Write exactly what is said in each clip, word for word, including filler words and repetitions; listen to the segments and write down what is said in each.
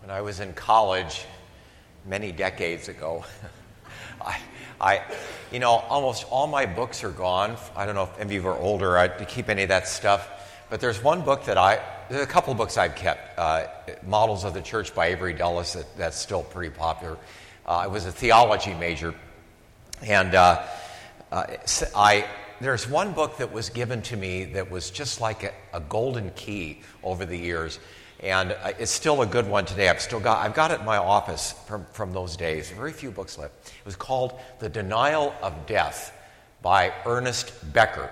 when I was in college many decades ago, I, I, you know, almost all my books are gone. I don't know if any of you are older I, to keep any of that stuff, but there's one book that I, there's a couple of books I've kept, uh, Models of the Church by Avery Dulles, that, that's still pretty popular. Uh, I was a theology major, and uh, uh, I, there's one book that was given to me that was just like a, a golden key over the years. And it's still a good one today. I've still got I've got it in my office from, from those days. Very few books left. It was called The Denial of Death by Ernest Becker.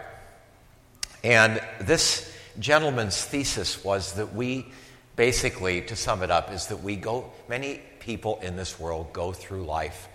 And this gentleman's thesis was that we, basically, to sum it up, is that we go, many people in this world go through life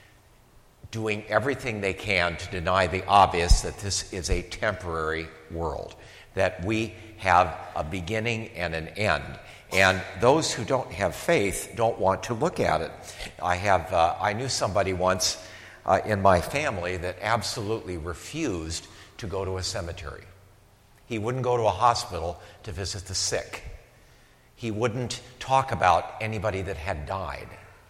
doing everything they can to deny the obvious that this is a temporary world, that we have a beginning and an end. And those who don't have faith don't want to look at it. I have, uh, I knew somebody once uh, in my family that absolutely refused to go to a cemetery. He wouldn't go to a hospital to visit the sick. He wouldn't talk about anybody that had died.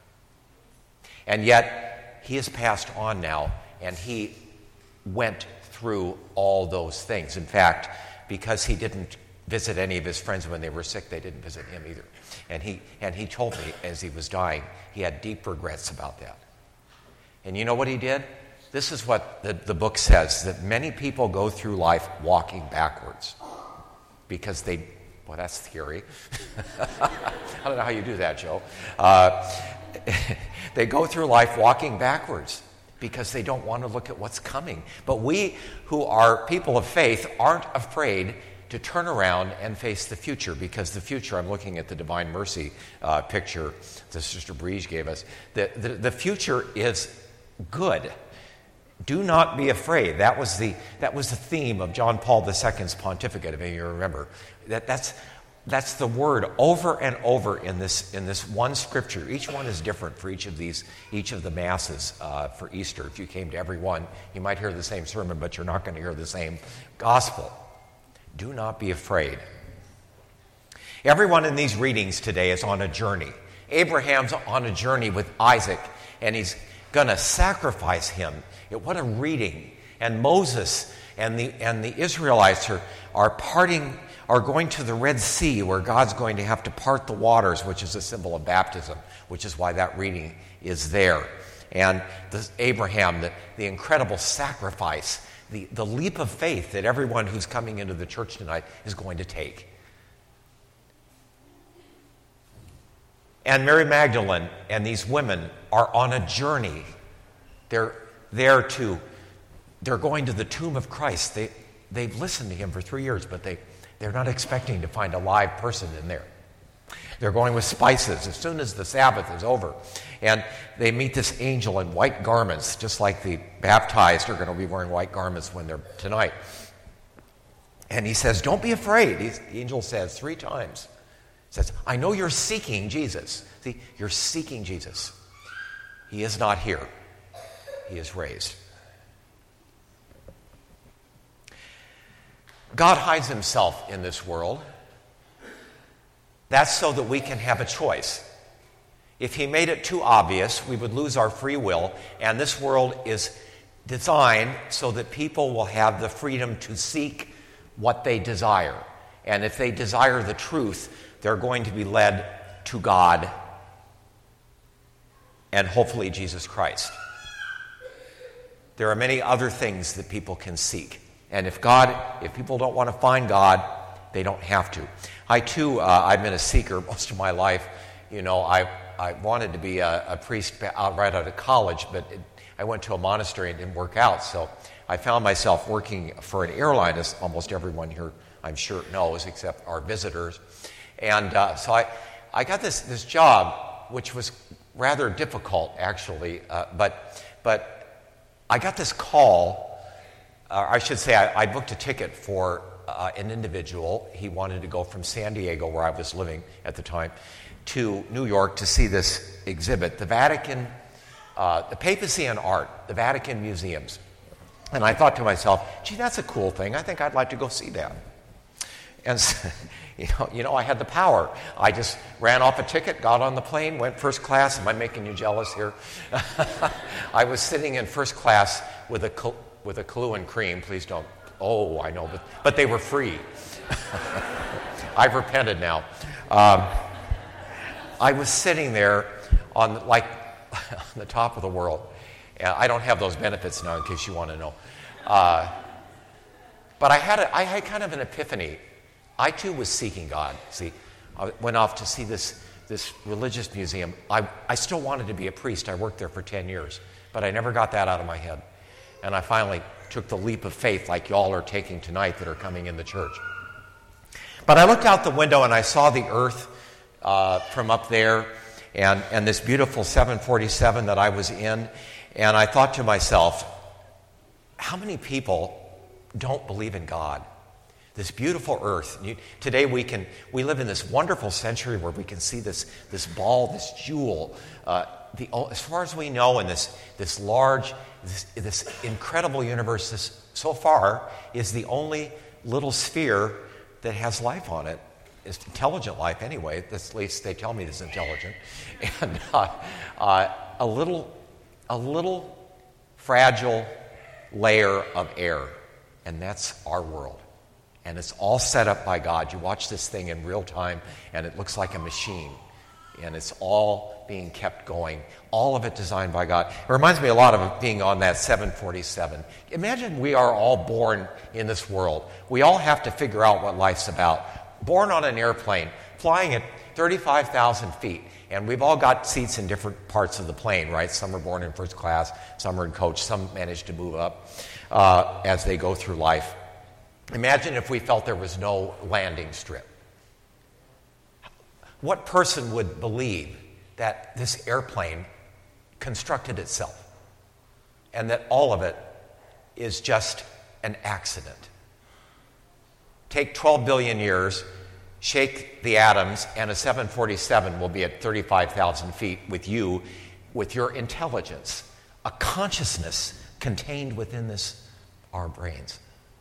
And yet, he has passed on now, and he went through all those things. In fact, because he didn't visit any of his friends when they were sick, they didn't visit him either. And he and he told me as he was dying, he had deep regrets about that. And you know what he did? This is what the, the book says, that many people go through life walking backwards because they, well, that's theory. I don't know how you do that, Joe. Uh, they go through life walking backwards because they don't want to look at what's coming. But we who are people of faith aren't afraid to turn around and face the future, because the future, I'm looking at the Divine Mercy uh, picture that Sister Breege gave us, the, the, the future is good. Do not be afraid. That was the that was the theme of John Paul the Second's pontificate, if you remember. That, that's That's the word over and over in this in this one scripture. Each one is different for each of these, each of the masses uh, for Easter. If you came to every one, you might hear the same sermon, but you're not going to hear the same gospel. Do not be afraid. Everyone in these readings today is on a journey. Abraham's on a journey with Isaac, and he's going to sacrifice him. What a reading. And Moses and the and the Israelites are, are parting, are going to the Red Sea, where God's going to have to part the waters, which is a symbol of baptism, which is why that reading is there. And the, Abraham, the, the incredible sacrifice, the, the leap of faith that everyone who's coming into the church tonight is going to take. And Mary Magdalene and these women are on a journey. They're there to, they're going to the tomb of Christ. They, they've listened to him for three years, but they, they're not expecting to find a live person in there. They're going with spices as soon as the Sabbath is over. And they meet this angel in white garments, just like the baptized are going to be wearing white garments when they're tonight. And he says, don't be afraid. He's, the angel says three times. He says, I know you're seeking Jesus. See, you're seeking Jesus. He is not here. He is raised. God hides himself in this world. That's so that we can have a choice. If he made it too obvious, we would lose our free will, and this world is designed so that people will have the freedom to seek what they desire. And if they desire the truth, they're going to be led to God and hopefully Jesus Christ. There are many other things that people can seek. And if God, if people don't want to find God, they don't have to. I too, uh, I've been a seeker most of my life. You know, I I wanted to be a, a priest out right out of college, but it, I went to a monastery and it didn't work out. So I found myself working for an airline, as almost everyone here, I'm sure, knows, except our visitors. And uh, so I, I got this this job, which was rather difficult, actually. Uh, but but I got this call. Uh, I should say I, I booked a ticket for uh, an individual. He wanted to go from San Diego, where I was living at the time, to New York to see this exhibit, the Vatican, uh, the Papacy and Art, the Vatican Museums. And I thought to myself, gee, that's a cool thing. I think I'd like to go see that. And so, you know, you know, I had the power. I just ran off a ticket, got on the plane, went first class. Am I making you jealous here? I was sitting in first class with a with a Kahlua and cream. Please don't. Oh, I know, but but they were free. I've repented now. Um, I was sitting there on like on the top of the world. I don't have those benefits now, in case you want to know. Uh, but I had a, I had kind of an epiphany. I too was seeking God. See, I went off to see this this religious museum. I I still wanted to be a priest. I worked there for ten years, but I never got that out of my head. And I finally took the leap of faith, like y'all are taking tonight that are coming in the church. But I looked out the window and I saw the earth uh, from up there, and and this beautiful seven forty-seven that I was in, and I thought to myself, how many people don't believe in God? This beautiful earth. You, today we can we live in this wonderful century where we can see this this ball, this jewel. Uh, the as far as we know, in this this large, this, this incredible universe, this so far is the only little sphere that has life on it. It's intelligent life anyway. At least they tell me it's intelligent, and uh, uh, a little a little fragile layer of air, and that's our world. And it's all set up by God. You watch this thing in real time, and it looks like a machine. And it's all being kept going. All of it designed by God. It reminds me a lot of being on that seven forty-seven. Imagine we are all born in this world. We all have to figure out what life's about. Born on an airplane, flying at thirty-five thousand feet. And we've all got seats in different parts of the plane, right? Some are born in first class, some are in coach, some manage to move up uh, as they go through life. Imagine if we felt there was no landing strip. What person would believe that this airplane constructed itself and that all of it is just an accident? Take twelve billion years, shake the atoms, and a seven forty-seven will be at thirty-five thousand feet with you, with your intelligence, a consciousness contained within this, our brains.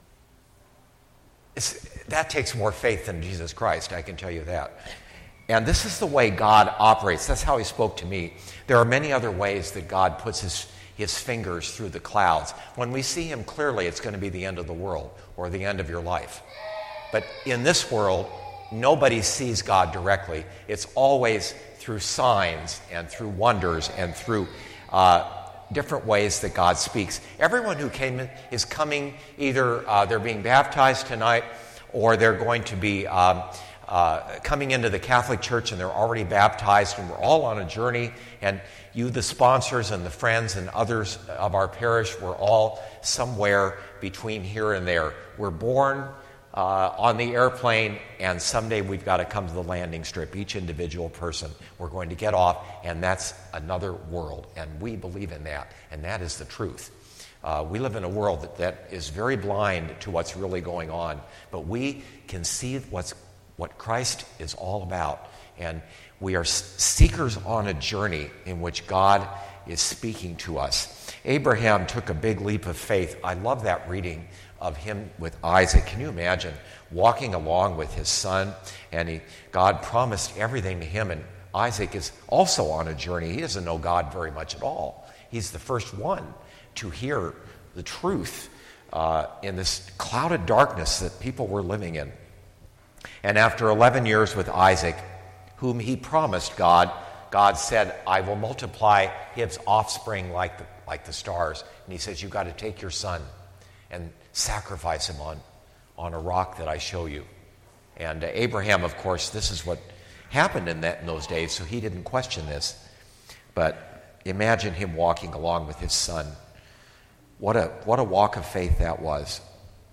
It's, that takes more faith than Jesus Christ, I can tell you that. And this is the way God operates. That's how he spoke to me. There are many other ways that God puts his, his fingers through the clouds. When we see him clearly, it's going to be the end of the world or the end of your life. But in this world, nobody sees God directly. It's always through signs and through wonders and through uh, different ways that God speaks. Everyone who came in is coming, either uh, they're being baptized tonight or they're going to be um, uh, coming into the Catholic Church and they're already baptized, and we're all on a journey. And you, the sponsors and the friends and others of our parish, we're all somewhere between here and there. We're born Uh, on the airplane, and someday we've got to come to the landing strip. Each individual person, we're going to get off, and that's another world, and we believe in that, and that is the truth. Uh, we live in a world that, that is very blind to what's really going on, but we can see what's what Christ is all about, and we are seekers on a journey in which God is speaking to us. Abraham took a big leap of faith. I love that reading of him with Isaac. Can you imagine walking along with his son, and he, God promised everything to him, and Isaac is also on a journey. He doesn't know God very much at all. He's the first one to hear the truth uh, in this clouded darkness that people were living in. And after eleven years with Isaac, whom he promised God, God said, I will multiply his offspring like the, like the stars. And he says, you've got to take your son and sacrifice him on, on a rock that I show you. And uh, Abraham, of course, this is what happened in, that, in those days, so he didn't question this. But imagine him walking along with his son. What a, what a walk of faith that was.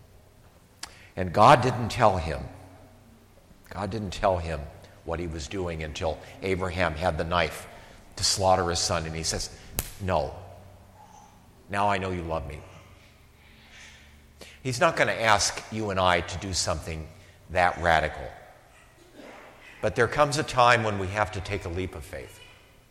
And God didn't tell him. God didn't tell him what he was doing until Abraham had the knife to slaughter his son. And he says, no, now I know you love me. He's not going to ask you and I to do something that radical. But there comes a time when we have to take a leap of faith.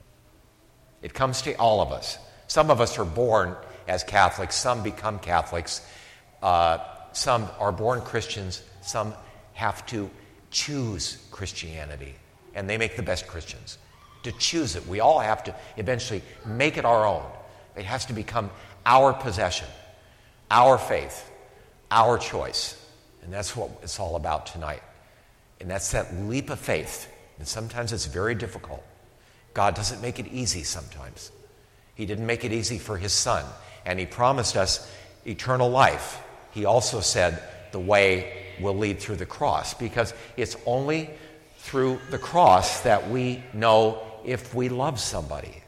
It comes to all of us. Some of us are born as Catholics. Some become Catholics. Uh, some are born Christians. Some have to choose Christianity, and they make the best Christians. To choose it. We all have to eventually make it our own. It has to become our possession, our faith, our choice. And that's what it's all about tonight. And that's that leap of faith. And sometimes it's very difficult. God doesn't make it easy sometimes. He didn't make it easy for his son. And he promised us eternal life. He also said the way will lead through the cross, because it's only through the cross that we know if we love somebody.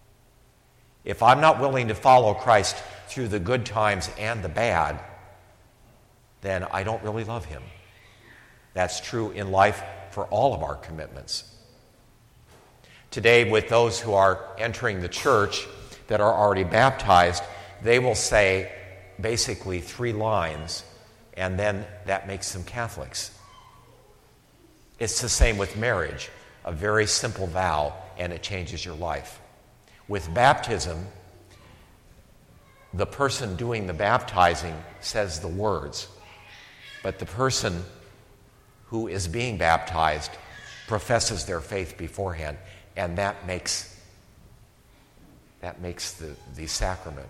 If I'm not willing to follow Christ through the good times and the bad, then I don't really love him. That's true in life for all of our commitments. Today, with those who are entering the church that are already baptized, they will say basically three lines, and then that makes them Catholics. It's the same with marriage, a very simple vow, and it changes your life. With baptism, the person doing the baptizing says the words, but the person who is being baptized professes their faith beforehand, and that makes that makes the, the sacrament.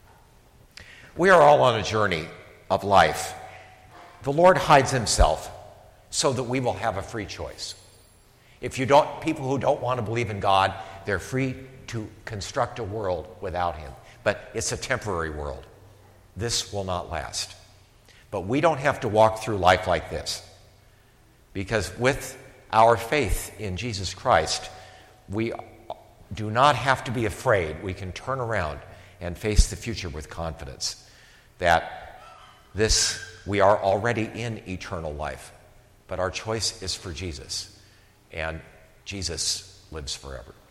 We are all on a journey of life. The Lord hides himself so that we will have a free choice. If you don't, people who don't want to believe in God, they're free to construct a world without him. But it's a temporary world. This will not last. But we don't have to walk through life like this. Because with our faith in Jesus Christ, we do not have to be afraid. We can turn around and face the future with confidence that this, we are already in eternal life. But our choice is for Jesus. And Jesus lives forever.